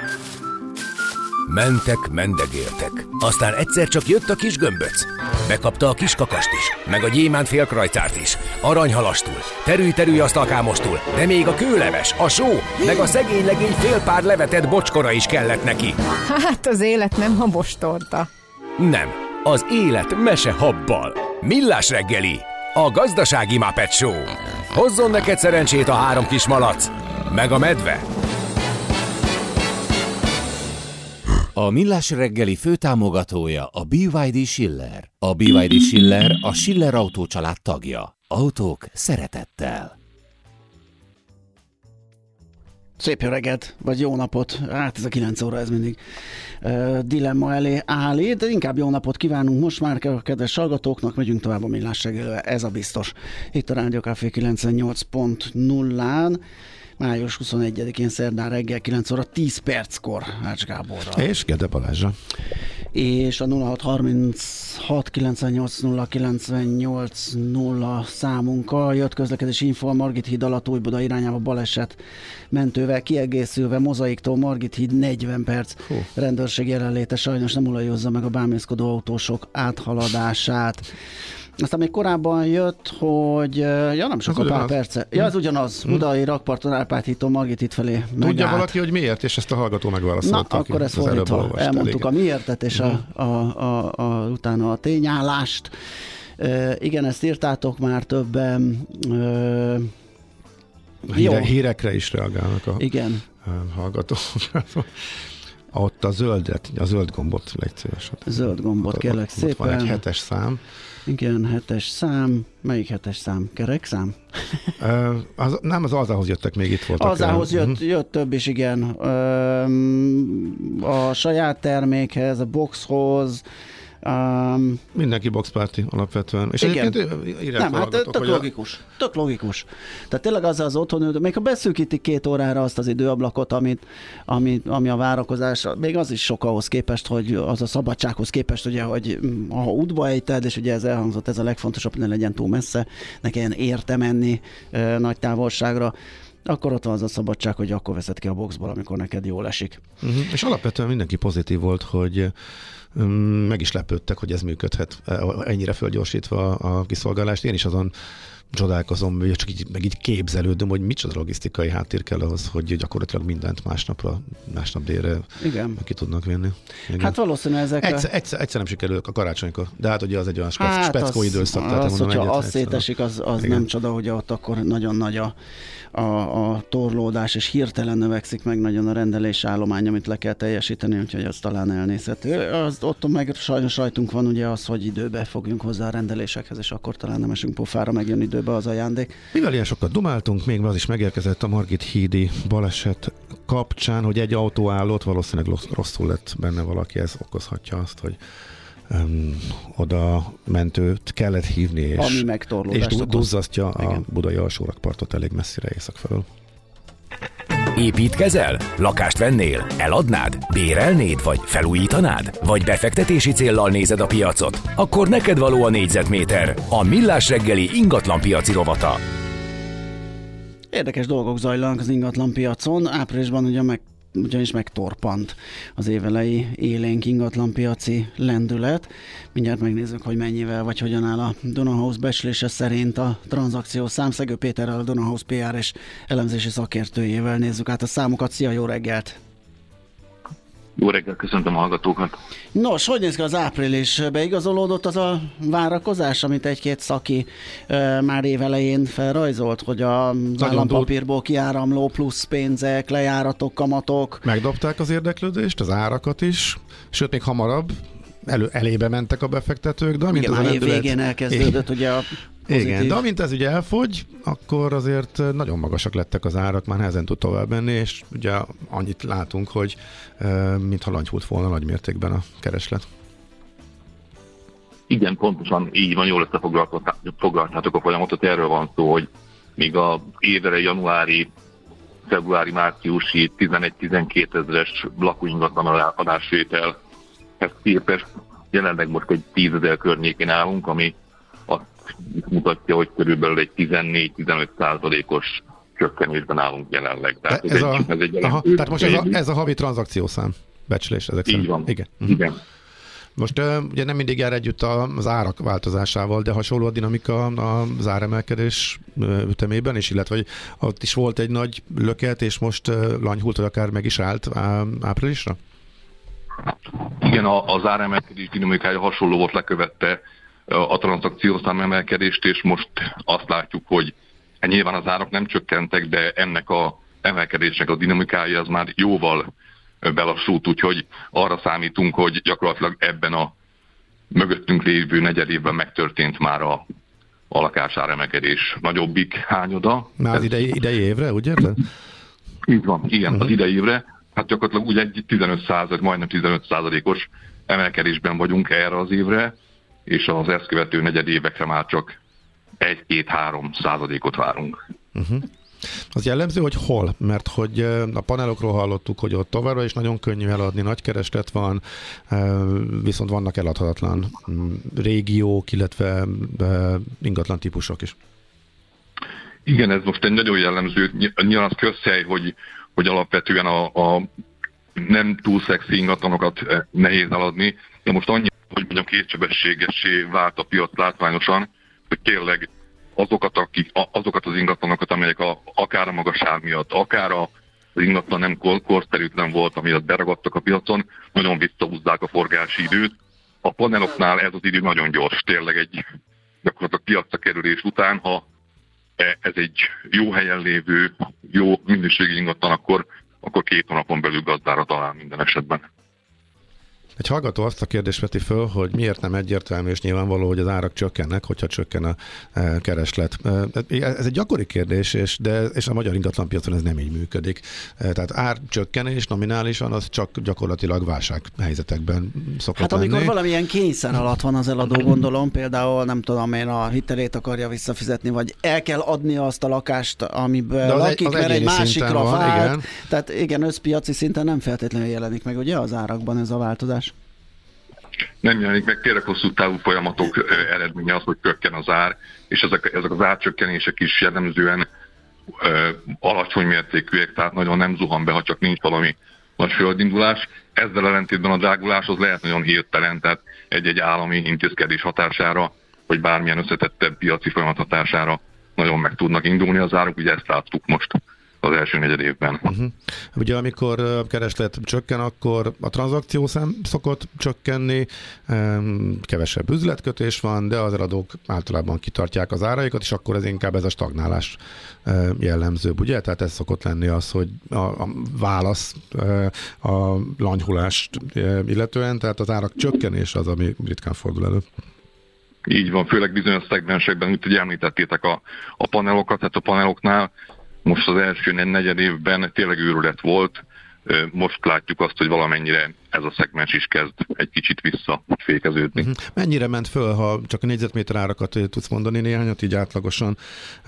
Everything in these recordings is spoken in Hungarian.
Mentek, mendegéltek. Aztán egyszer csak jött a kis gömböc. Bekapta a kis kakast is, meg a gyémánt félkrajcárt is, aranyhalastul, terű-terű asztalkámostul, de még a kőleves, a só, meg a szegény legény fél pár levetett bocskora is kellett neki. Hát az élet nem habostorta. Nem, az élet mese habbal. Millás reggeli, a gazdasági Muppet Show. Hozzon neked szerencsét a 3 kis malac, meg a medve. A Millás reggeli főtámogatója a BYD Schiller. A BYD Schiller a Schiller Autó család tagja. Autók szeretettel. Szép jó reggelt, vagy jó napot. Hát ez a 9 óra, ez mindig dilemma elé állít, de inkább jó napot kívánunk most már a kedves hallgatóknak, megyünk tovább a Millás reggelivel, ez a biztos. Itt a Rádió Café 98.0-án. Május 21-én szerdán reggel 9 óra 10 perckor Ács Gáborral. És Gede Balázsa. És a 0636 98 0 98 0 számunkkal jött közlekedési info a Margit híd alatt Újbuda irányába baleset mentővel kiegészülve Mozaiktól Margit híd 40 perc. Rendőrség jelenléte sajnos nem olajozza meg a bámészkodó autósok áthaladását. Aztán még korábban jött, hogy nem sok a pár perce. Ja, az ugyanaz. Budai rakparton Árpád hídtól Margit híd felé megállt. Tudja valaki, hogy miért, és ezt a hallgató megválaszolta. Na, akkor ezt fordítva. Elmondtuk a miértet, és utána a tényállást. Igen, ezt írtátok már többen. Hírekre is reagálnak a hallgatók. Ott a zöld gombot legy szíves. Zöld gombot kérlek szépen. Ott van egy 7-es szám. Igen, 7-es szám. Melyik 7-es szám? Kerek szám? Nem, az alzához jöttek, még itt voltak. Alzához jött több is, igen. A saját termékhez, a boxhoz. Mindenki boxpárti alapvetően. És igen. Nem, hát tök logikus. Tehát tényleg az otthon, még ha beszűkítik 2 órára azt az időablakot, ami a várakozás, még az is sok ahhoz képest, hogy az a szabadsághoz képest, ugye, hogy ha útba ejted, és ugye ez elhangzott, ez a legfontosabb, ne legyen túl messze, ne kelljen érte menni nagy távolságra, akkor ott van az a szabadság, hogy akkor veszed ki a boxból, amikor neked jól esik. És alapvetően mindenki pozitív volt, hogy meg is lepődtek, hogy ez működhet ennyire fölgyorsítva a kiszolgálást. Én is azon csodálkozom, vagy csak így képzelődöm, hogy micsoda logisztikai háttér kell ahhoz, hogy gyakorlatilag mindent másnap délre ki tudnak vinni. Igen. Hát valószínűleg ezek... Egyszer nem sikerül a karácsonykor, de hát ugye az egy olyan speckó időszak. Hogyha az szétesik, az nem csoda, hogy ott akkor nagyon nagy a torlódás, és hirtelen növekszik meg nagyon a rendelési állomány, amit le kell teljesíteni, úgyhogy az talán elnézhető. Ott meg sajnos rajtunk van ugye az, hogy időbe fogjunk hozzá a rendelésekhez, és akkor talán nem esünk pofára, megjön időbe az ajándék. Mivel ilyen sokat dumáltunk, még az is megérkezett a Margit hídi baleset kapcsán, hogy egy autó állott, valószínűleg rosszul lett benne valaki, ez okozhatja azt, hogy oda mentőt kellett hívni, és duzzasztja a budai alsórakpartot elég messzire észak felől. Építkezel? Lakást vennél? Eladnád? Bérelnéd? Vagy felújítanád? Vagy befektetési céllal nézed a piacot? Akkor neked való a négyzetméter, a Millás reggeli ingatlanpiaci rovata. Érdekes dolgok zajlanak az ingatlanpiacon. Áprilisban ugyanis megtorpant az évelei élénk ingatlanpiaci lendület. Mindjárt megnézzük, hogy mennyivel vagy hogyan áll a Dunahouse becslése szerint a tranzakció szám. Szegő Péterrel, a Dunahouse PR és elemzési szakértőjével nézzük át a számokat. Szia, jó reggelt! Jó reggelt, köszöntöm a hallgatókat! Nos, hogy néz ki az április? Beigazolódott az a várakozás, amit egy-két szaki már évelején felrajzolt, hogy az állampapírból kiáramló plusz pénzek, lejáratok, kamatok. Megdobták az érdeklődést, az árakat is, sőt még hamarabb elébe mentek a befektetők. De igen, már év végén elkezdődött ugye a pozitív. Igen, de amint ez ugye elfogy, akkor azért nagyon magasak lettek az árak, már nehezen tud tovább menni, és ugye annyit látunk, hogy mintha langyhult volna nagy mértékben a kereslet. Igen, pontosan így van, jól összefoglaltátok a folyamatot, erről van szó, hogy míg az évre januári, februári, márciusi 11-12 ezeres lakóingatlan adásvételhez képest jelenleg most egy 10 000 környékén állunk, ami azt mutatja, hogy körülbelül egy 14-15%-os csökkenésben állunk jelenleg. Tehát tehát most ez a havi tranzakciószám becslés ezek szerint. Így van. Igen. Igen. Most ugye nem mindig jár együtt az árak változásával, de hasonló a dinamika az áremelkedés ütemében is, illetve hogy ott is volt egy nagy löket, és most lanyhult, vagy akár meg is állt áprilisra? Igen, az áremelkedés dinamikája hasonló volt, lekövette a tranzakciószám emelkedést, és most azt látjuk, hogy nyilván az árak nem csökkentek, de ennek a emelkedésnek a dinamikája az már jóval belassult, úgyhogy arra számítunk, hogy gyakorlatilag ebben a mögöttünk lévő negyed évben megtörtént már a lakásáremelkedés nagyobbik hányoda. Már az idei évre, úgy érted? Így van, igen, az idei évre. Hát gyakorlatilag úgy egy 15%, majdnem 15%-os emelkedésben vagyunk erre az évre, és az ezt követő negyed évekre már csak 1-2-3% várunk. Az jellemző, hogy hol? Mert hogy a panelokról hallottuk, hogy ott továbbra is nagyon könnyű eladni, nagy kereslet van, viszont vannak eladhatatlan régiók, illetve ingatlan típusok is. Igen, ez most egy nagyon jellemző, nyilván az közhely, hogy alapvetően a nem túl szexi ingatlanokat nehéz eladni, de most annyi, hogy mondjam, kétsebességessé vált a piac látványosan, hogy tényleg azokat az ingatlanokat, amelyek akár a magasság miatt, akár az ingatlan nem korszerűtlen volt, amiatt beragadtak a piacon, nagyon visszahúzzák a forgási időt. A paneloknál ez az idő nagyon gyors, tényleg gyakorlatilag piacra kerülés után, ha ez egy jó helyen lévő, jó minőségi ingatlan, akkor 2 hónapon belül gazdára talál minden esetben. Egy hallgató azt a kérdést veti föl, hogy miért nem egyértelmű és nyilvánvaló, hogy az árak csökkennek, hogyha csökken a kereslet. Ez egy gyakori kérdés, és a magyar ingatlanpiacon ez nem így működik. Tehát árcsökkenés nominálisan az csak gyakorlatilag válsághelyzetekben szokott lenni. Amikor valamilyen kényszer alatt van az eladó, gondolom, például nem tudom én, a hitelét akarja visszafizetni, vagy el kell adni azt a lakást, amiben lakik, mert egy másikra vált. Igen. Tehát igen, összpiaci szinten nem feltétlenül jelenik meg ugye az árakban ez a változás. Nem jelenik meg, tényleg hosszú távú folyamatok eredménye az, hogy csökken az ár, és ezek az árcsökkenések is jellemzően alacsony mértékűek, tehát nagyon nem zuhan be, ha csak nincs valami nagy földindulás. Ezzel ellentétben a drágulás az lehet nagyon hirtelen, tehát egy-egy állami intézkedés hatására, vagy bármilyen összetettebb piaci folyamat hatására nagyon meg tudnak indulni az árak, ugye ezt láttuk most az első negyed évben. Ugye amikor a kereslet csökken, akkor a tranzakciószám szokott csökkenni, kevesebb üzletkötés van, de az eladók általában kitartják az áraikat, és akkor ez inkább ez a stagnálás jellemzőbb, ugye? Tehát ez szokott lenni az, hogy a válasz a lanyhulást illetően, tehát az árak csökkenés az, ami ritkán fordul elő. Így van, főleg bizonyos szegmensekben, úgy, hogy említettétek a panelokat, tehát a paneloknál most az első negyed évben tényleg őrület volt, most látjuk azt, hogy valamennyire ez a szegmens is kezd egy kicsit visszafékeződni. Mennyire ment föl, ha csak a négyzetméter árakat tudsz mondani néhányat, így átlagosan,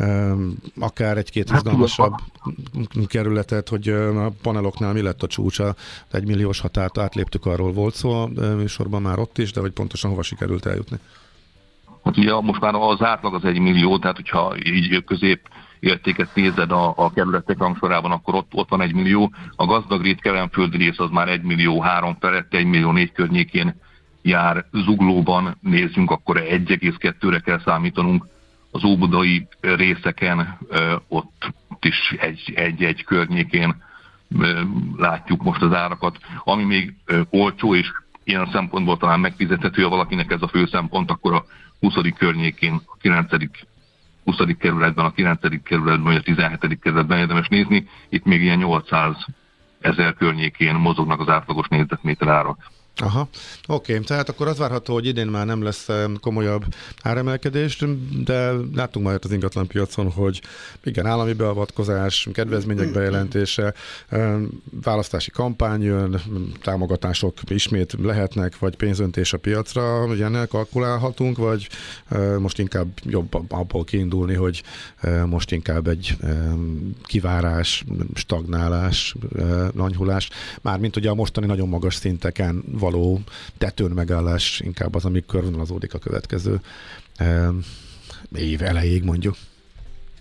akár egy-két izgalmasabb kerületet, hogy a paneloknál mi lett a csúcsa, 1 milliós határt átléptük, arról volt szó a műsorban már ott is, de hogy pontosan hova sikerült eljutni? Hát ugye most már az átlag az 1 millió, tehát hogyha így közép értéket nézed a kerületek rangsorában, akkor ott van 1 millió. A gazdag rét kelenföldi rész az már 1 millió 3 felett, 1 millió 4 környékén jár. Zuglóban nézzünk, akkor 1,2-re kell számítanunk. Az óbudai részeken ott is egy környékén látjuk most az árakat. Ami még olcsó és ilyen szempontból talán megfizethető, ha valakinek ez a fő szempont, akkor a 20. környékén, a 20. kerületben, a 9. kerületben, vagy a 17. kerületben érdemes nézni. Itt még ilyen 800 000 környékén mozognak az átlagos négyzetméter árak. Aha, oké. Tehát akkor az várható, hogy idén már nem lesz komolyabb áremelkedés, de láttunk már az ingatlanpiacon, hogy igen, állami beavatkozás, kedvezmények bejelentése, választási kampány jön, támogatások ismét lehetnek, vagy pénzöntés a piacra, hogy ennél kalkulálhatunk, vagy most inkább jobb abból kiindulni, hogy most inkább egy kivárás, stagnálás, lanyhulás, mármint ugye a mostani nagyon magas szinteken való tetőn megállás inkább az, ami körvonalazódik a következő év elejéig mondjuk.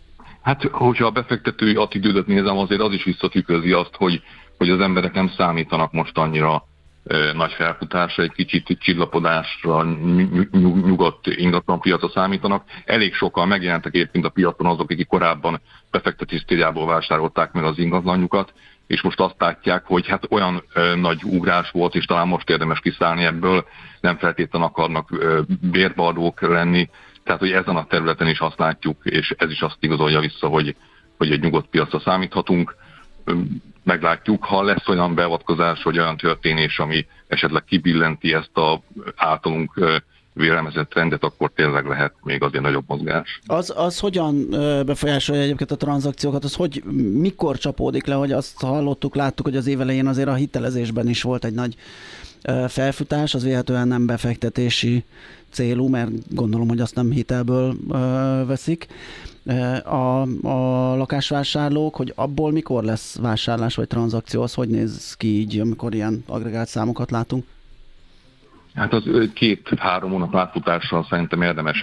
Hát, hogyha a befektetői attitűdöt nézem, azért az is visszatükrözi azt, hogy az emberek nem számítanak most annyira nagy felfutásra, egy kicsit csillapodásra, nyugodt ingatlanpiacra számítanak. Elég sokan megjelentek egyébként a piacon azok, akik korábban befektetés céljából vásárolták meg az ingatlanjukat, és most azt látják, hogy hát olyan nagy ugrás volt, és talán most érdemes kiszállni ebből, nem feltétlenül akarnak bérbeadók lenni, tehát hogy ezen a területen is azt látjuk, és ez is azt igazolja vissza, hogy egy nyugodt piacra számíthatunk. Meglátjuk, ha lesz olyan beavatkozás, vagy olyan történés, ami esetleg kibillenti ezt a általunk vélemezett trendet, akkor tényleg lehet még azért nagyobb mozgás. Az hogyan befolyásolja egyébként a tranzakciókat? Az hogy mikor csapódik le, hogy azt hallottuk, láttuk, hogy az év elején azért a hitelezésben is volt egy nagy felfutás, az véletlenül nem befektetési célú, mert gondolom, hogy azt nem hitelből veszik. A lakásvásárlók, hogy abból mikor lesz vásárlás vagy tranzakció, az hogy néz ki így, amikor ilyen agregált számokat látunk? Hát az 2-3 hónap átfutással szerintem érdemes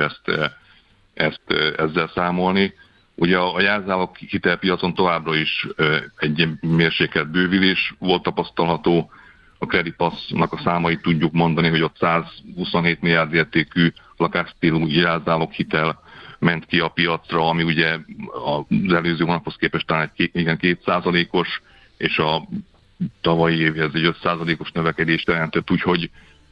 ezzel számolni. Ugye a jelzálog hitelpiacon továbbra is egy mérsékelt bővülés volt tapasztalható. A Credipass-nak a számait tudjuk mondani, hogy ott 127 milliárd értékű lakásstílú jelzálog hitel ment ki a piacra, ami ugye az előző hónaphoz képest talán egy 2%-os, és a tavalyi évhez egy 5%-os növekedést jelentett, úgyhogy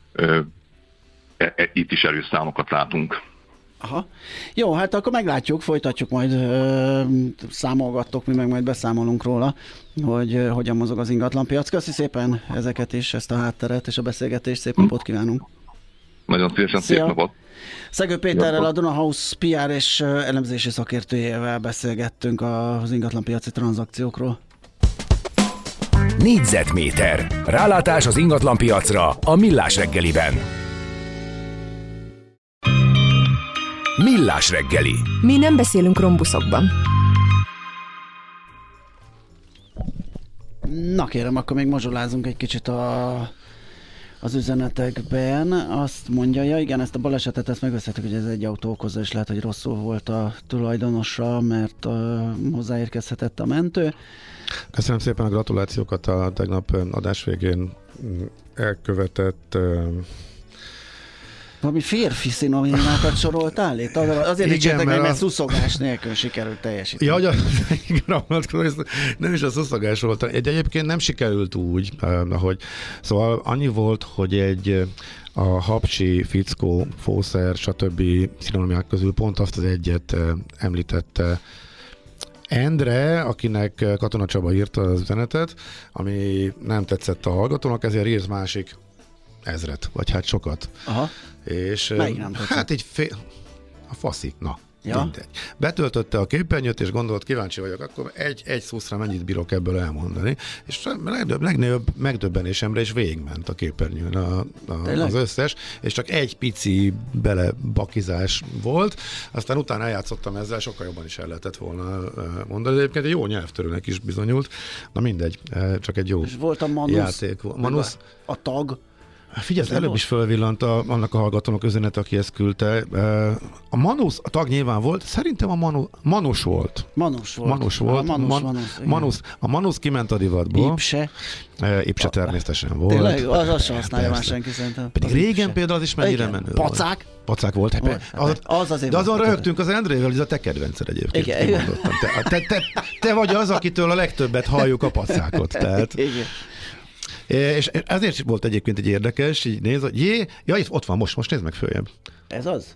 itt is erős számokat látunk. Aha. Jó, hát akkor meglátjuk, folytatjuk majd, számolgattok, mi meg majd beszámolunk róla, hogy hogyan mozog az ingatlanpiac. Köszi szépen ezeket is, ezt a hátteret és a beszélgetést, szép napot kívánunk! Nagyon szívesen, szép napot! Szegő Péterrel, a Dunahouse PR és elemzési szakértőjével beszélgettünk az ingatlanpiaci tranzakciókról. Négyzetméter. Rálátás az ingatlanpiacra a Millás reggeliben. Millás reggeli. Mi nem beszélünk rombuszokban. Na kérem, akkor még mazsolázunk egy kicsit az üzenetekben. Azt mondja, ja igen, ezt a balesetet ezt megbeszéltük, hogy ez egy autó okozza, és lehet, hogy rosszul volt a tulajdonosa, mert hozzáérkezhetett a mentő. Köszönöm szépen a gratulációkat a tegnap adás végén elkövetett... Valami férfi szinonimákat soroltál itt? Azért dicsértek meg, mert szuszogás nélkül sikerült teljesíteni. Ja, nem is a szuszogás volt. Egyébként nem sikerült úgy, ahogy... Szóval annyi volt, hogy a hapsi, fickó, fószer, stb. Szinonimák közül pont azt az egyet említette Endre, akinek Katona Csaba írta az üzenetet, ami nem tetszett a hallgatónak, ezért írt másik 1000, vagy hát sokat. Aha. És hát egy a faszik, na, ja. Mindegy. Betöltötte a képernyőt, és gondolt, kíváncsi vagyok, akkor egy szuszra mennyit bírok ebből elmondani, és legnagyobb megdöbbenésemre is végigment a képernyőn az összes, és csak egy pici belebakizás volt, aztán utána eljátszottam ezzel, sokkal jobban is el lehetett volna mondani, de egyébként egy jó nyelvtörőnek is bizonyult, na mindegy, csak egy jó és volt a játék. Manusz, a tag. Figyelj, előbb is fölvillant annak a hallgatónak üzenet, aki ezt küldte. A Manus, a tag nyilván volt, szerintem a Manus volt. A Manus kiment a divatból. Ipse természetesen volt. Tényleg, az sem használja már senki szerintem. Pedig régen például az is mennyire menő Pacák? Pacák volt. De azon röhögtünk az Endrével, hogy ez a te kedvenced egyébként. Igen. Te vagy az, akitől a legtöbbet halljuk a pacákot. Tehát. Igen. És ezért volt egyébként egy érdekes, így néz, hogy ott van, most nézd meg följebb. Ez az?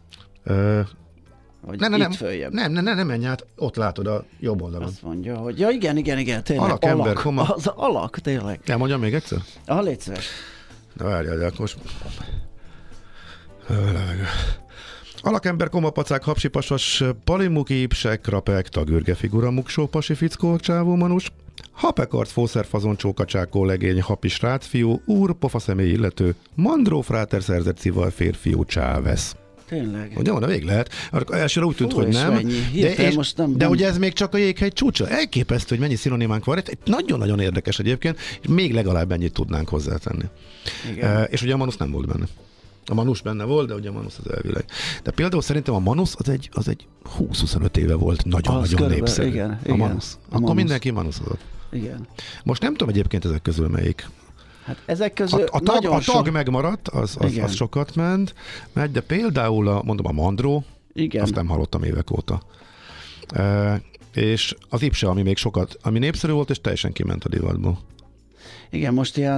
Nem menj át, ott látod a jobb oldalon. Azt mondja, hogy ja igen, tényleg. Alakember, az alak, tényleg. Elmondjam még egyszer? Légy szíves. Na várjál, de akkor most... Alakember, komapacák, hapsipasas, palimuki, ipsek, rapek, tagürge figura, muksó, pasi fickó, csávó, manus, hapekart, fószer, fazon, csókacsákó, legény, hapi, srácfiú, úr, pofa személy illető, mandró, fráter, szerzett szíval, férfiú, csávesz. Tényleg. Ugye oda végig lehet. Elsőre úgy tűnt, hogy nem. De ugye ez még csak a jéghegy csúcsa. Elképesztő, hogy mennyi szinonimánk van. Nagyon-nagyon érdekes egyébként, és még legalább ennyit tudnánk hozzátenni. És ugye a Manus nem volt benne. A Manus benne volt, de ugye a Manus az elvileg. De például szerintem a Manus az egy 20-25 éve volt nagyon-nagyon népszerű. Igen, a Manus. Akkor Manus. mindenki Manusozott. Igen. Most nem tudom egyébként ezek közül melyik. Hát ezek közül A tag megmaradt, az sokat megy, de például mondom a Mandró, azt nem hallottam évek óta. És az Ipse, ami még sokat, ami népszerű volt, és teljesen kiment a divatból. Igen, most ilyen...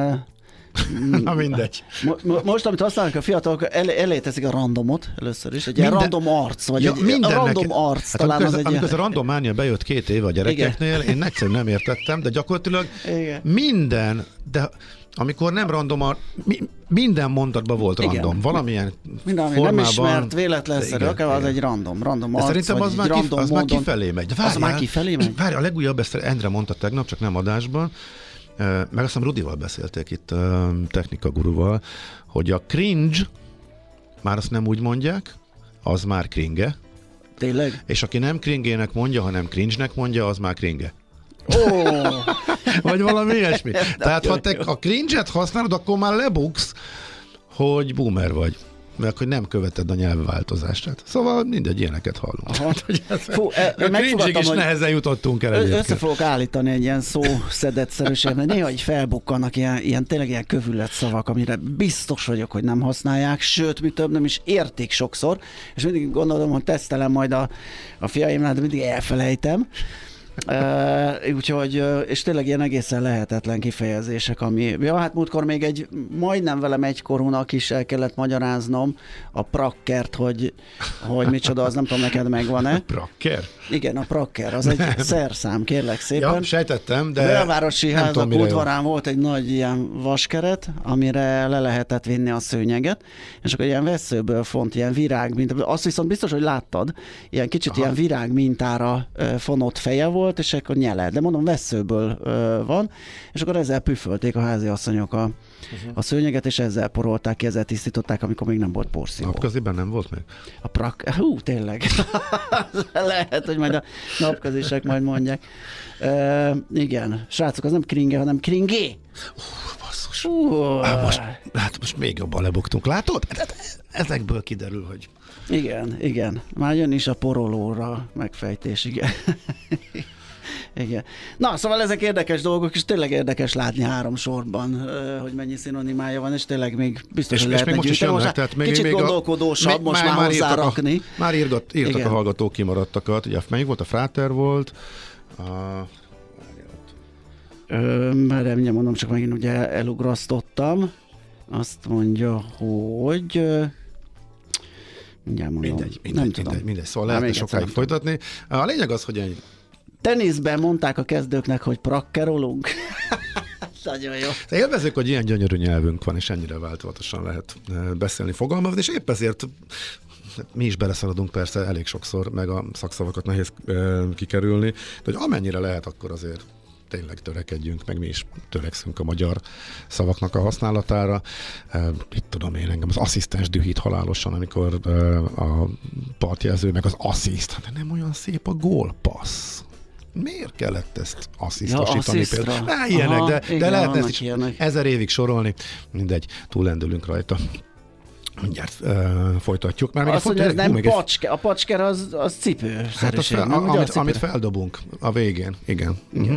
Na mindegy. Most, amit használnak a fiatalok, elé teszik a randomot először is, egy ilyen random arc, vagy egy random arc, hát talán az egy... Amikor ez a random mánia bejött 2 éve a gyerekeknél, én egyszerűen nem értettem, de gyakorlatilag minden, de amikor nem random, minden mondatban volt random, valamilyen minden, formában. Nem ismert, véletlenszerű, akár az egy random arc, szerintem az már kifelé megy. Az már kifelé megy? Várj, a legújabb, ezt Endre mondta tegnap, csak nem adásban, meg azt hiszem Rudival beszélték itt, technika guruval, hogy a cringe, már azt nem úgy mondják, az már cringe. Tényleg? És aki nem cringének mondja, hanem cringe-nek mondja, az már cringe. Vagy valami ilyesmi. Tehát ha te a cringe-et használod, akkor már lebuksz, hogy boomer vagy. Meg hogy nem követed a nyelvváltozását. Szóval mindegy, ilyeneket hallunk. A cringe-ig is nehezen jutottunk el egyébként. Össze fogok állítani egy ilyen szószedetszerűség, mert néha így felbukkannak tényleg ilyen kövület szavak, amire biztos vagyok, hogy nem használják, sőt, mi több nem is értik sokszor, és mindig gondolom, hogy tesztelem majd a fiaimnál, de mindig elfelejtem. Úgyhogy, és tényleg ilyen egészen lehetetlen kifejezések, hát múltkor még majdnem velem egykorúnak is el kellett magyaráznom a prakkert, hogy micsoda, az nem tudom, neked megvan-e. A prakker? Igen, a prakker, az egy szerszám, kérlek szépen. Ja, sejtettem, de a belvárosi házak udvarán volt egy nagy ilyen vaskeret, amire le lehetett vinni a szőnyeget, és akkor ilyen vesszőből font, ilyen virág mintára, azt viszont biztos, hogy láttad, ilyen kicsit ilyen virág mintára fonott feje volt, és akkor nyele. De mondom, vesszőből van, és akkor ezzel püfölték a háziasszonyok a szőnyeget, és ezzel porolták ki, ezzel tisztították, amikor még nem volt porszívó. Napköziben nem volt még? Tényleg. Lehet, hogy majd a napközisek majd mondják. Igen. Srácok, az nem kringe, hanem kringé. Basszus. Most még jobban lebuktunk. Látod? Ezekből kiderül, hogy... Igen. Már jön is a porolóra megfejtés, igen. Igen. Na, szóval ezek érdekes dolgok, és tényleg érdekes látni 3 sorban, hogy mennyi szinonimája van, és tényleg még biztos, hogy lehetne gyűjteni. Kicsit gondolkodósabb most már hozzárakni. Már írtak a hallgatók kimarattakat. Ugye, melyik volt? A Fráter volt. Mert mindjárt mondom, csak megint ugye elugrasztottam. Azt mondja, hogy... Mindjárt mondom. Mindegy. Szóval lehetne sokáig folytatni. A lényeg az, hogy egy teniszben mondták a kezdőknek, hogy prakkerolunk. Nagyon jó. Élvezzük, hogy ilyen gyönyörű nyelvünk van, és ennyire változatosan lehet beszélni, fogalmazni, és épp ezért mi is beleszaladunk persze elég sokszor, meg a szakszavakat nehéz kikerülni, de hogy amennyire lehet, akkor azért tényleg törekedjünk, meg mi is törekszünk a magyar szavaknak a használatára. Itt tudom én, engem az asszisztens dühít halálosan, amikor a partjelző, meg az assziszt, de nem olyan szép a gólpassz. Miért kellett ezt asszisztosítani például? Ilyenek, de lehetne ezt is ilyenek 1000 évig sorolni. Mindegy, túllendülünk rajta. Mindjárt folytatjuk. Már azt mondja, ez nem pacske. A pacsker az cipőszerűség. Hát amit feldobunk a végén. Igen.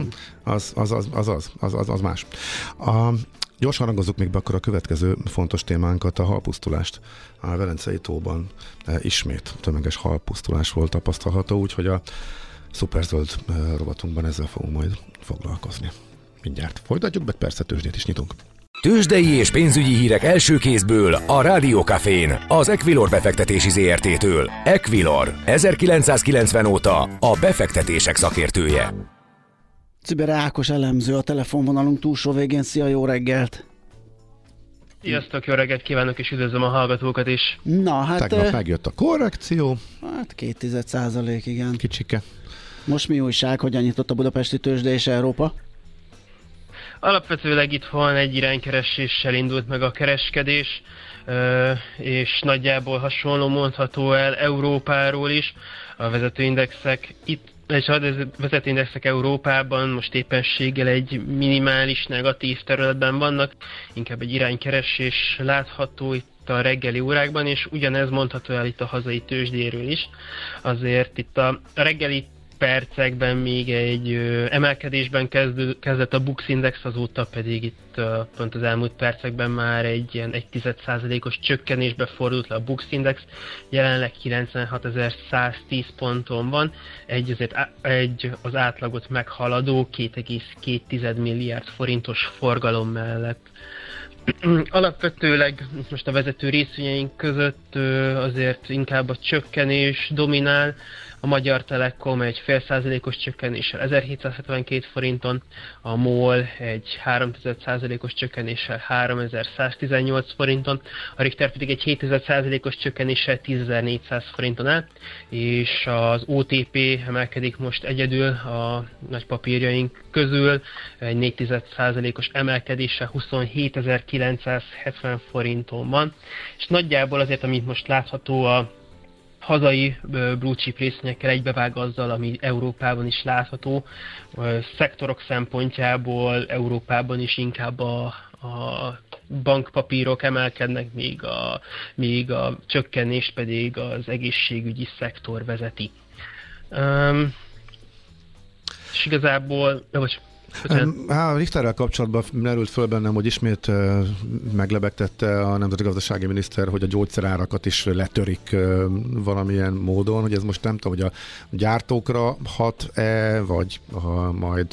Az más. Gyorsan rangozzuk még be akkor a következő fontos témánkat, a halpusztulást. A Velencei tóban ismét tömeges halpusztulás volt tapasztalható, úgyhogy a szuperzöld rovatunkban ezzel fogunk majd foglalkozni. Mindjárt folytatjuk, de persze tőzsdét is nyitunk. Tőzsdei és pénzügyi hírek első kézből a Rádió Cafén, az Equilor befektetési ZRT-től. Equilor, 1990 óta a befektetések szakértője. Czibere Ákos elemző a telefonvonalunk túlsó végén. Szia, jó reggelt! Sziasztok, jó reggelt kívánok, és üdvözlöm a hallgatókat is. Na, hát... Tegnap megjött a korrekció. Hát 2%, igen. Kicsike. Most mi újság, hogyan nyitott a budapesti tőzsde és Európa? Alapvetőleg itthon egy iránykereséssel indult meg a kereskedés, és nagyjából hasonló mondható el Európáról is. A vezetőindexek és a vezetőindexek Európában most éppenséggel egy minimális negatív területben vannak, inkább egy iránykeresés látható, itt itt a reggeli órákban, és ugyanez mondható el itt a hazai tőzsdéről is. Azért itt a reggeli percekben még egy emelkedésben kezdett a Bux Index, azóta pedig itt pont az elmúlt percekben már egy ilyen 1,1%-os csökkenésbe fordult le a Bux Index, jelenleg 96.110 ponton van, egy az átlagot meghaladó 2,2 milliárd forintos forgalom mellett. Alapvetőleg most a vezető részvényeink között azért inkább a csökkenés dominál. A Magyar Telekom egy 0,5%-os csökkenéssel 1772 forinton, a MOL egy 3,1%-os csökkenéssel 3118 forinton, a Richter pedig egy 7,1%-os csökkenéssel 10.400 forinton áll, és az OTP emelkedik most egyedül a nagy papírjaink közül, egy 4,1%-os emelkedéssel 27.970 forinton van, és nagyjából azért, amit most látható a hazai blue chip részvényekkel egybevág azzal, ami Európában is látható. Szektorok szempontjából Európában is inkább a bankpapírok emelkednek, míg a csökkenést pedig az egészségügyi szektor vezeti. És igazából... A Richterrel kapcsolatban merült föl bennem, hogy ismét meglebegtette a nemzeti gazdasági miniszter, hogy a gyógyszerárakat is letörik valamilyen módon, hogy ez most nem tudom, hogy a gyártókra hat-e, vagy majd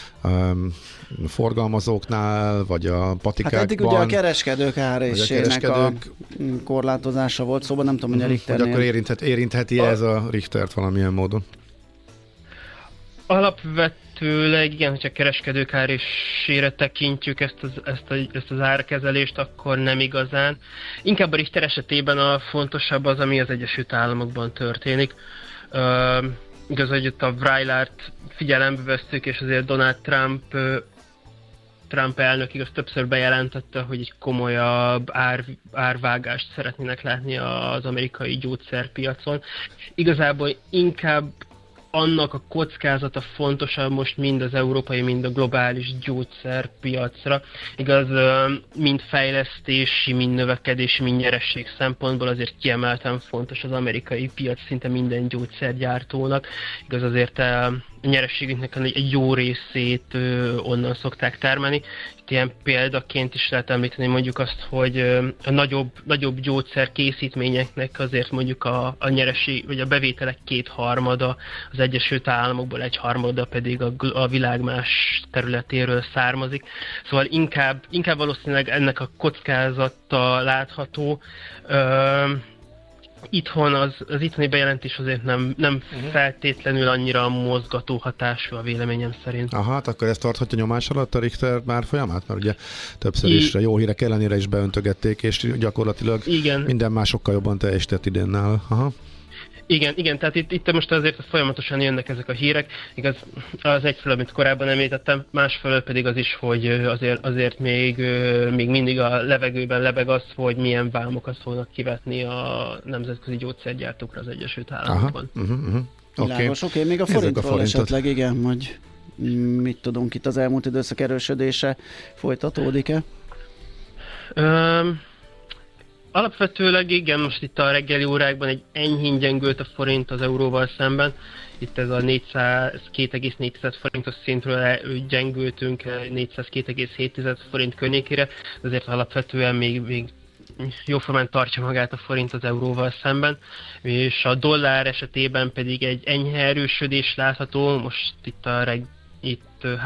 forgalmazóknál, vagy a patikákban. Hát eddig ugye a kereskedők árésének a korlátozása volt, szóval nem tudom, hogy a Richternél... Hogy akkor érintheti ez a Richtert valamilyen módon? Alapvetőleg igen, hogyha kereskedők árésére tekintjük ezt az árkezelést, akkor nem igazán. Inkább a Richter esetében a fontosabb az, ami az Egyesült Államokban történik. Igaz, hogy itt a Vrajlárt figyelembe vesztük, és azért Donald Trump elnök igaz többször bejelentette, hogy egy komolyabb árvágást szeretnének látni az amerikai gyógyszerpiacon. Igazából inkább annak a kockázata fontosabb most mind az európai, mind a globális gyógyszerpiacra. Igaz, mind fejlesztési, mind növekedési, mind nyeresség szempontból azért kiemelten fontos az amerikai piac szinte minden gyógyszergyártónak. Igaz, azért a nyerességünknek egy jó részét onnan szokták termelni. Itt ilyen példaként is lehet említeni mondjuk azt, hogy a nagyobb gyógyszerkészítményeknek azért mondjuk a nyereség, vagy a bevételek 2/3 az Egyesült Államokból, 1/3 pedig a világ más területéről származik. Szóval inkább valószínűleg ennek a kockázata látható. Itthon az itthoni bejelentés azért nem feltétlenül annyira mozgató hatású a véleményem szerint. Aha, hát akkor ezt tarthatja nyomás alatt a Richter már folyamát? Mert ugye többször is jó hírek ellenére is beöntögették, és gyakorlatilag minden más sokkal jobban teljesített idén nála. Aha. Igen, tehát itt most azért folyamatosan jönnek ezek a hírek. Igaz, az egyfelől, amit korábban említettem, másfelől pedig az is, hogy azért még mindig a levegőben lebeg az, hogy milyen vámokat fognak kivetni a nemzetközi gyógyszergyártókra az Egyesült Államokban. Világos, oké, még a forintról esetleg, igen, hogy mit tudunk itt az elmúlt időszak erősödése folytatódik-e? Alapvetőleg igen, most itt a reggeli órákban egy enyhén gyengült a forint az euróval szemben. Itt ez a 402,4 forintos szintről gyengültünk 402,7 forint környékére, de azért alapvetően még jóformán tartja magát a forint az euróval szemben, és a dollár esetében pedig egy enyhe erősödés látható, most itt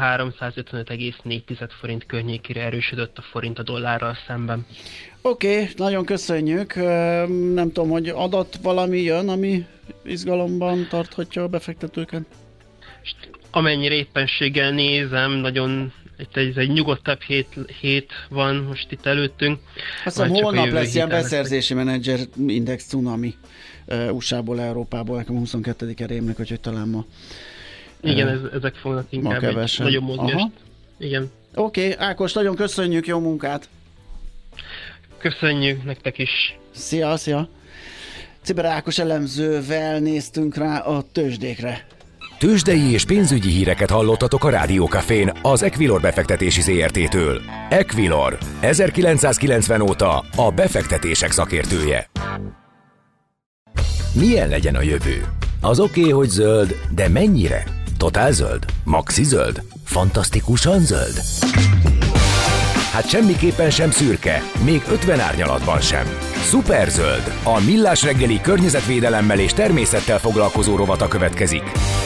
355,4 forint környékére erősödött a forint a dollárral szemben. Oké, nagyon köszönjük. Nem tudom, hogy adat valami jön, ami izgalomban tarthatja a befektetőket? Amennyire éppenséggel nézem, nagyon ez egy nyugodtabb hét van most itt előttünk. Azt hiszem holnap lesz ilyen beszerzési menedzser index cunami USA-ból, Európából, nekem 22-e rémlik, úgyhogy talán ma igen, ezek fognak inkább egy nagyobb mozgást. Igen. Oké, Ákos, nagyon köszönjük, jó munkát! Köszönjük nektek is! Szia! Ciber Ákos elemzővel néztünk rá a tőzsdékre. Tőzsdei és pénzügyi híreket hallottatok a Rádió Cafén az Equilor befektetési ZRT-től. Equilor, 1990 óta a befektetések szakértője. Milyen legyen a jövő? Az oké, hogy zöld, de mennyire? Totál zöld? Maxi zöld? Fantasztikusan zöld? Hát semmiképpen sem szürke, még 50 árnyalatban sem. Szuperzöld, a Millás reggeli környezetvédelemmel és természettel foglalkozó rovata következik.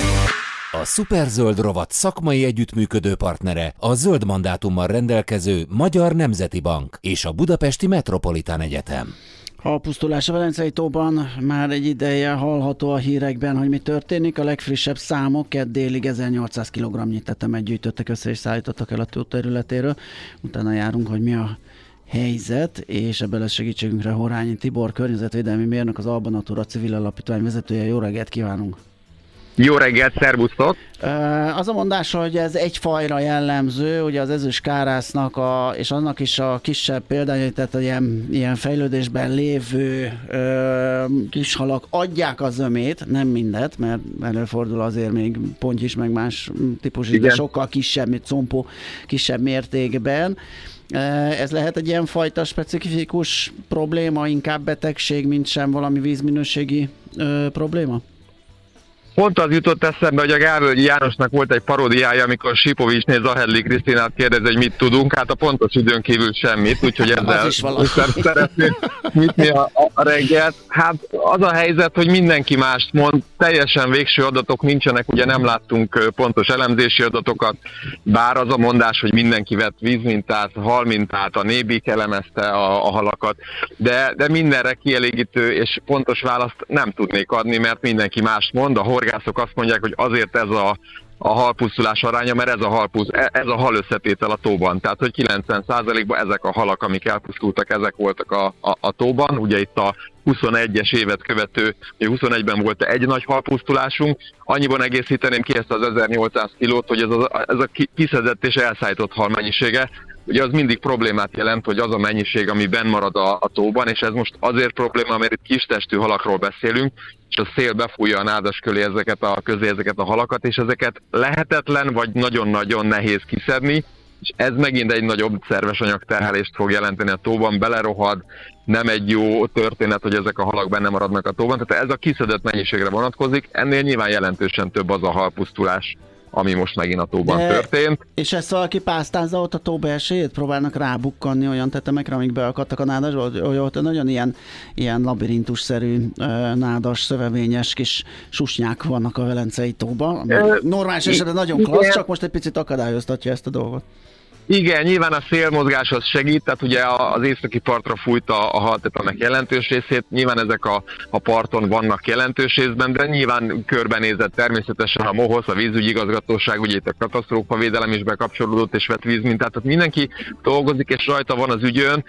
A Szuperzöld rovat szakmai együttműködő partnere a zöld mandátummal rendelkező Magyar Nemzeti Bank és a Budapesti Metropolitán Egyetem. A pusztulás a Velencei tóban már egy ideje hallható a hírekben, hogy mi történik. A legfrissebb számok délig 1800 kg-nyi tetemet gyűjtöttek össze és szállítottak el a tó területéről. Utána járunk, hogy mi a helyzet, és ebből lesz segítségünkre Horányi Tibor, környezetvédelmi mérnök, az Alba Natura Civil Alapítvány vezetője. Jó reggelt kívánunk! Jó reggelt, szervusztok! Az a mondás, hogy ez egy fajra jellemző, ugye az ezüst kárásznak és annak is a kisebb példányai, tehát ilyen fejlődésben lévő kis halak adják a zömét, nem mindet, mert előfordul azért még ponty is, meg más típusú, de sokkal kisebb, mint combó, kisebb mértékben. Ez lehet egy ilyen fajta specifikus probléma, inkább betegség, mint sem valami vízminőségi probléma? Pont az jutott eszembe, hogy a Gávölgyi Jánosnak volt egy paródiája, amikor Sipovicsné Zahedli Krisztinát kérdezi, hogy mit tudunk, hát a pontos időn kívül semmit, úgyhogy ezzel szeretném nyitni a reggelt. Hát az a helyzet, hogy mindenki mást mond, teljesen végső adatok nincsenek, ugye nem láttunk pontos elemzési adatokat, bár az a mondás, hogy mindenki vett vízmintát, halmintát, a Nébik elemezte a halakat, de mindenre kielégítő és pontos választ nem tudnék adni, mert mindenki mást mond, a horgászok azt mondják, hogy azért ez a halpusztulás aránya, mert ez a hal összetétel a tóban. Tehát, hogy 90%-ban ezek a halak, amik elpusztultak, ezek voltak a tóban. Ugye itt a 21-es évet követő, 21-ben volt egy nagy halpusztulásunk. Annyiban egészíteném ki ezt az 1800 kilót, hogy ez a kiszedett és elszállított hal mennyisége. Ugye az mindig problémát jelent, hogy az a mennyiség, ami benn marad a tóban, és ez most azért probléma, mert itt kistestű halakról beszélünk, és a szél befújja a nádas közé ezeket a halakat, és ezeket lehetetlen vagy nagyon-nagyon nehéz kiszedni, és ez megint egy nagyobb szerves anyagterhelést fog jelenteni a tóban, belerohad, nem egy jó történet, hogy ezek a halak benne maradnak a tóban, tehát ez a kiszedett mennyiségre vonatkozik, ennél nyilván jelentősen több az a halpusztulás, ami most megint a tóban történt. És ezt valaki pásztázza ott a tó belsejét? Próbálnak rábukkanni olyan tetemekre, amik beakadtak a nádasba? Ott nagyon ilyen labirintusszerű nádas, szövevényes kis susnyák vannak a Velencei tóban. Normális esetben nagyon klassz, csak most egy picit akadályoztatja ezt a dolgot. Igen, nyilván a szélmozgás az segít, tehát ugye az északi partra fújt a haltetemek jelentős részét, nyilván ezek a parton vannak jelentős részben, de nyilván körbenézett természetesen a MOHOSZ, a vízügyi igazgatóság, ugye itt a katasztrófavédelem is bekapcsolódott és vett vízmintát, tehát mindenki dolgozik és rajta van az ügyön.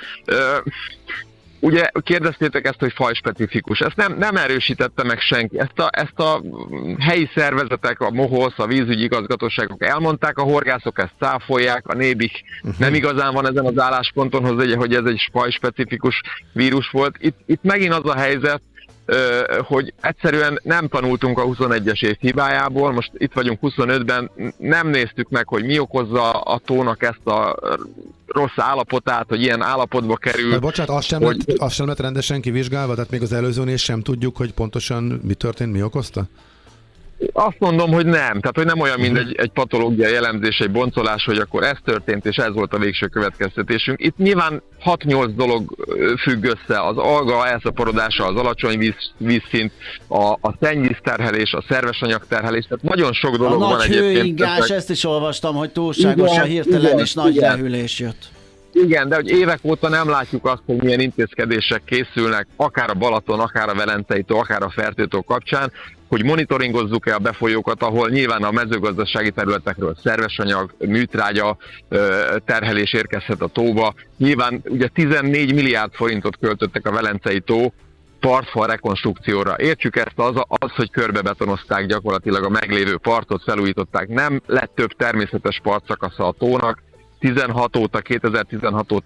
Ugye kérdeztétek ezt, hogy fajspecifikus. Ezt nem erősítette meg senki. Ezt a helyi szervezetek, a MOHOSZ, a vízügyi igazgatóságok elmondták, a horgászok ezt cáfolják, a Nébik nem igazán van ezen az állásponton, hogy ez egy fajspecifikus vírus volt. Itt megint az a helyzet, hogy egyszerűen nem tanultunk a 21-es év hibájából, most itt vagyunk 25-ben, nem néztük meg, hogy mi okozza a tónak ezt a rossz állapotát, hogy ilyen állapotba kerül. Bocsánat, azt sem lett rendesen kivizsgálva, tehát még az előzőnél sem tudjuk, hogy pontosan mi történt, mi okozta? Azt mondom, hogy nem. Tehát, hogy nem olyan, mint egy patológiai elemzés, egy boncolás, hogy akkor ez történt, és ez volt a végső következtetésünk. Itt nyilván 6-8 dolog függ össze. Az alga elszaporodása, az alacsony vízszint, a szennyvízterhelés, a szerves anyagterhelés, tehát nagyon sok dolog van egyébként. A nagy hőingás, ezt is olvastam, hogy túlságosan hirtelen és nagy lehűlés jött. Igen, de hogy évek óta nem látjuk azt, hogy milyen intézkedések készülnek, akár a Balaton, akár a Velencei tó, akár a Fertőtó kapcsán, hogy monitoringozzuk-e a befolyókat, ahol nyilván a mezőgazdasági területekről szervesanyag, műtrágya terhelés érkezhet a tóba. Nyilván ugye 14 milliárd forintot költöttek a Velencei tó partfal rekonstrukcióra. Értsük ezt, az, hogy körbebetonozták gyakorlatilag a meglévő partot, felújították. Nem lett több természetes partszakasza a tónak. 2016 óta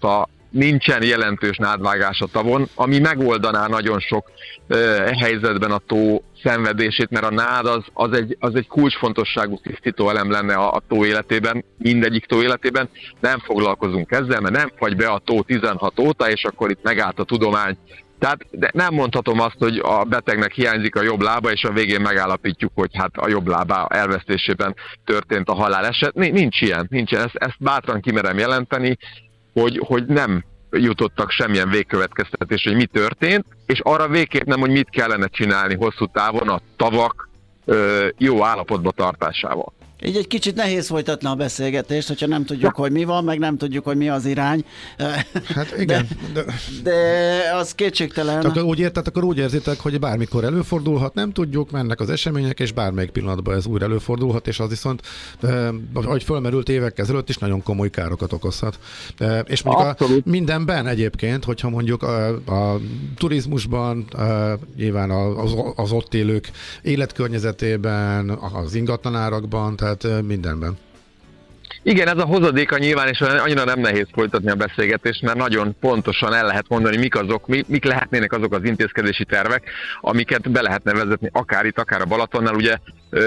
nincsen jelentős nádvágás a tavon, ami megoldaná nagyon sok helyzetben a tó szenvedését, mert a nád az egy kulcsfontosságú tisztító elem lenne a tó életében, mindegyik tó életében. Nem foglalkozunk ezzel, mert nem fagy be a tó 16 óta, és akkor itt megállt a tudomány. Tehát de nem mondhatom azt, hogy a betegnek hiányzik a jobb lába, és a végén megállapítjuk, hogy hát a jobb lába elvesztésében történt a haláleset. Nincs ilyen. Ezt bátran kimerem jelenteni, hogy nem jutottak semmilyen végkövetkeztetés, hogy mi történt, és arra végképp nem, hogy mit kellene csinálni hosszú távon a tavak jó állapotba tartásával. Így egy kicsit nehéz folytatni a beszélgetést, hogyha nem tudjuk, hogy mi van, meg nem tudjuk, hogy mi az irány. Hát igen. De az kétségtelen. Tehát akkor úgy érzitek, hogy bármikor előfordulhat, nem tudjuk, mennek az események, és bármelyik pillanatban ez újra előfordulhat, és az viszont, ahogy fölmerült évek ezelőtt is, nagyon komoly károkat okozhat. És mondjuk mindenben egyébként, hogyha mondjuk a turizmusban, nyilván az ott élők életkörnyezetében, az ingatlanárakban, tehát mindenben. Igen, ez a hozadéka nyilván, és annyira nem nehéz folytatni a beszélgetést, mert nagyon pontosan el lehet mondani, mik lehetnének azok az intézkedési tervek, amiket be lehetne vezetni akár itt, akár a Balatonnál. Ugye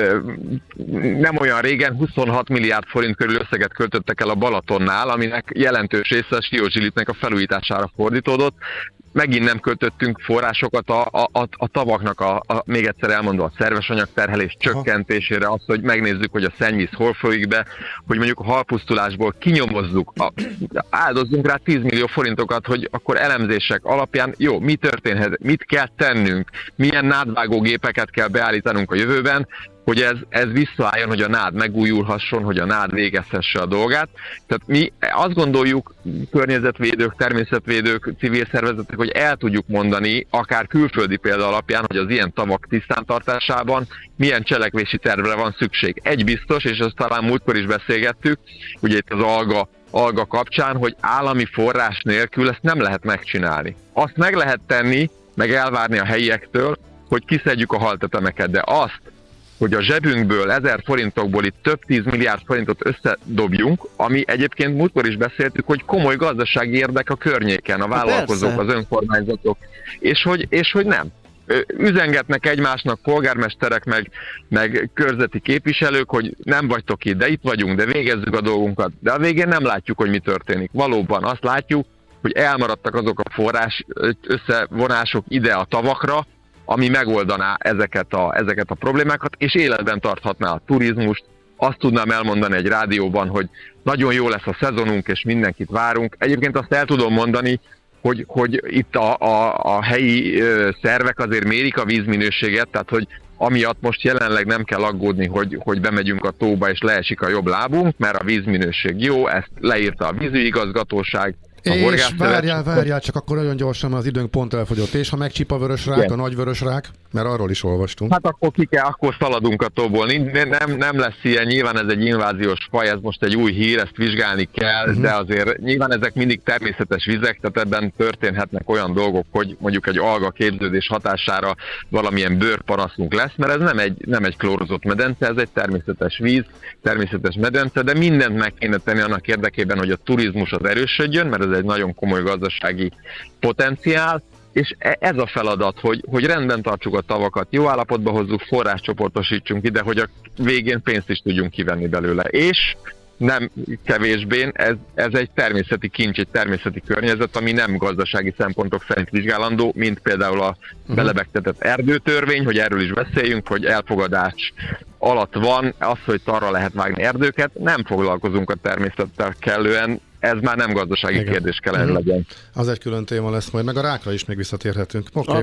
nem olyan régen 26 milliárd forint körül összeget költöttek el a Balatonnál, aminek jelentős része a Siózsilitnek a felújítására fordítódott. Megint nem költöttünk forrásokat a tavaknak, még egyszer elmondva, a szerves anyagterhelés csökkentésére, azt, hogy megnézzük, hogy a szennyvíz hol folyik be, hogy mondjuk a halpusztulásból kinyomozzuk, áldozzunk rá 10 millió forintokat, hogy akkor elemzések alapján jó, mi történhet, mit kell tennünk, milyen nádvágógépeket kell beállítanunk a jövőben, hogy ez visszaálljon, hogy a nád megújulhasson, hogy a nád végezhesse a dolgát. Tehát mi azt gondoljuk, környezetvédők, természetvédők, civil szervezetek, hogy el tudjuk mondani, akár külföldi példa alapján, hogy az ilyen tavak tisztántartásában milyen cselekvési tervre van szükség. Egy biztos, és ezt talán múltkor is beszélgettük, ugye itt az alga kapcsán, hogy állami forrás nélkül ezt nem lehet megcsinálni. Azt meg lehet tenni, meg elvárni a helyiektől, hogy kiszedjük a haltetemeket, de azt, hogy a zsebünkből 1000 forintokból itt több 10 milliárd forintot összedobjunk, ami egyébként múltkor is beszéltük, hogy komoly gazdasági érdek a környéken, a vállalkozók, persze, az önkormányzatok, és hogy nem. Üzengetnek egymásnak polgármesterek, meg körzeti képviselők, hogy nem vagytok itt, de itt vagyunk, de végezzük a dolgunkat. De a végén nem látjuk, hogy mi történik. Valóban azt látjuk, hogy elmaradtak azok a forrás összevonások ide a tavakra, ami megoldaná ezeket a problémákat, és életben tarthatná a turizmust. Azt tudnám elmondani egy rádióban, hogy nagyon jó lesz a szezonunk, és mindenkit várunk. Egyébként azt el tudom mondani, hogy itt a helyi szervek azért mérik a vízminőséget, tehát hogy amiatt most jelenleg nem kell aggódni, hogy bemegyünk a tóba és leesik a jobb lábunk, mert a vízminőség jó, ezt leírta a vízügyigazgatóság. És várjál, csak akkor nagyon gyorsan, az időnk pont elfogyott. És ha megcsip a vörös rák, a nagy vörös rák, mert arról is olvastunk. Hát akkor szaladunk a tóból. Nem lesz ilyen, nyilván ez egy inváziós faj, ez most egy új hír, ezt vizsgálni kell, de azért nyilván ezek mindig természetes vizek, tehát ebben történhetnek olyan dolgok, hogy mondjuk egy alga képződés hatására valamilyen bőrpanaszunk lesz, mert ez nem egy klórozott medence, ez egy természetes víz, természetes medence, de mindent meg kéne tenni annak érdekében, hogy a turizmus az erősödjön, mert ez egy nagyon komoly gazdasági potenciál, és ez a feladat, hogy rendben tartsuk a tavakat, jó állapotba hozzuk, forráscsoportosítsunk ide, hogy a végén pénzt is tudjunk kivenni belőle. És nem kevésbé, ez egy természeti kincs, egy természeti környezet, ami nem gazdasági szempontok szerint vizsgálandó, mint például a belebegtetett erdőtörvény, hogy erről is beszéljünk, hogy elfogadás alatt van az, hogy arra lehet vágni erdőket, nem foglalkozunk a természettel kellően, ez már nem gazdasági kérdés kell legyen. Az egy külön téma lesz majd, meg a rákra is még visszatérhetünk.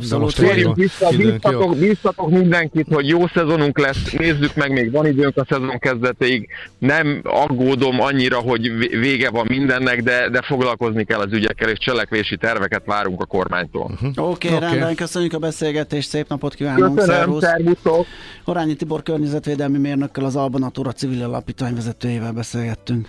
Bíztatok mindenkit, hogy jó szezonunk lesz, nézzük meg, még van időnk a szezon kezdetéig, nem aggódom annyira, hogy vége van mindennek, de foglalkozni kell az ügyekkel, és cselekvési terveket várunk a kormánytól. Oké, rendben, köszönjük a beszélgetést, szép napot kívánunk, szervusztok! Horányi Tibor környezetvédelmi mérnökkel, az Alba Natura civil alapítvány vezetőjével beszélgettünk.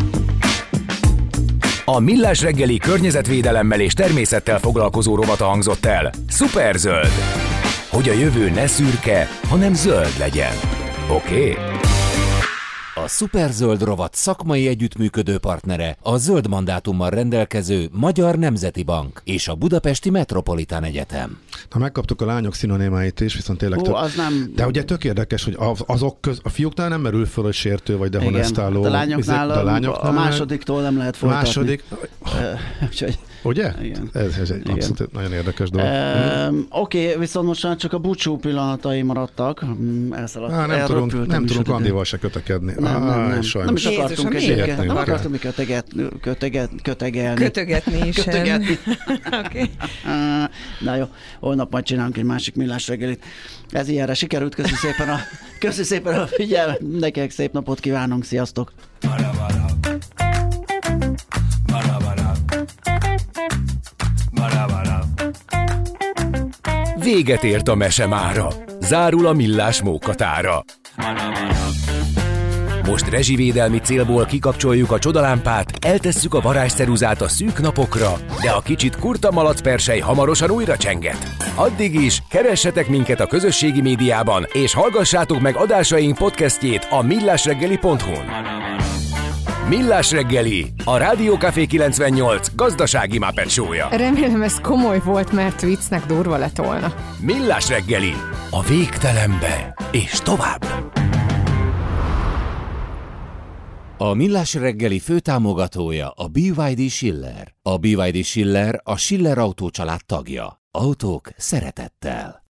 A Millás reggeli környezetvédelemmel és természettel foglalkozó rovata hangzott el. Szuperzöld! Hogy a jövő ne szürke, hanem zöld legyen. Oké? A szuperzöld rovat szakmai együttműködő partnere a zöld mandátummal rendelkező Magyar Nemzeti Bank és a Budapesti Metropolitán Egyetem. Na, megkaptuk a lányok szinonimáit is, viszont tényleg De ugye tök érdekes, hogy a fiúknál nem merül föl, hogy sértő vagy dehonestáló. Igen, a lányoknál a másodiktól nem lehet folytatni. Ugye? Igen. Ez egy abszolút nagyon érdekes dolog. Oké, viszont most már csak a búcsú pillanatai maradtak. Nem tudunk Andival se kötekedni. Nem is akartunk egyébként. Nem akartunk kötegelni. Kötögetni is. Okay. Na jó, holnap majd csinálunk egy másik millás reggelit. Ez ilyenre sikerült. Köszi szépen a figyelmet. Nektek szép napot kívánunk. Sziasztok! Véget ért a mese mára. Zárul a millás mókatára. Most rezsivédelmi célból kikapcsoljuk a csodalámpát, eltesszük a varázsceruzát a szűk napokra, de a kicsit kurta malacpersely hamarosan újra csenget. Addig is keressetek minket a közösségi médiában, és hallgassátok meg adásaink podcastjét a millásreggeli.hu-n. Millás reggeli, a Rádió Café 98 gazdasági Muppet show-ja. Remélem ez komoly volt, mert viccnek durva lett volna. Millás reggeli, a végtelenbe és tovább. A Millás reggeli főtámogatója a BYD Schiller. A BYD Schiller a Schiller Autó család tagja. Autók szeretettel.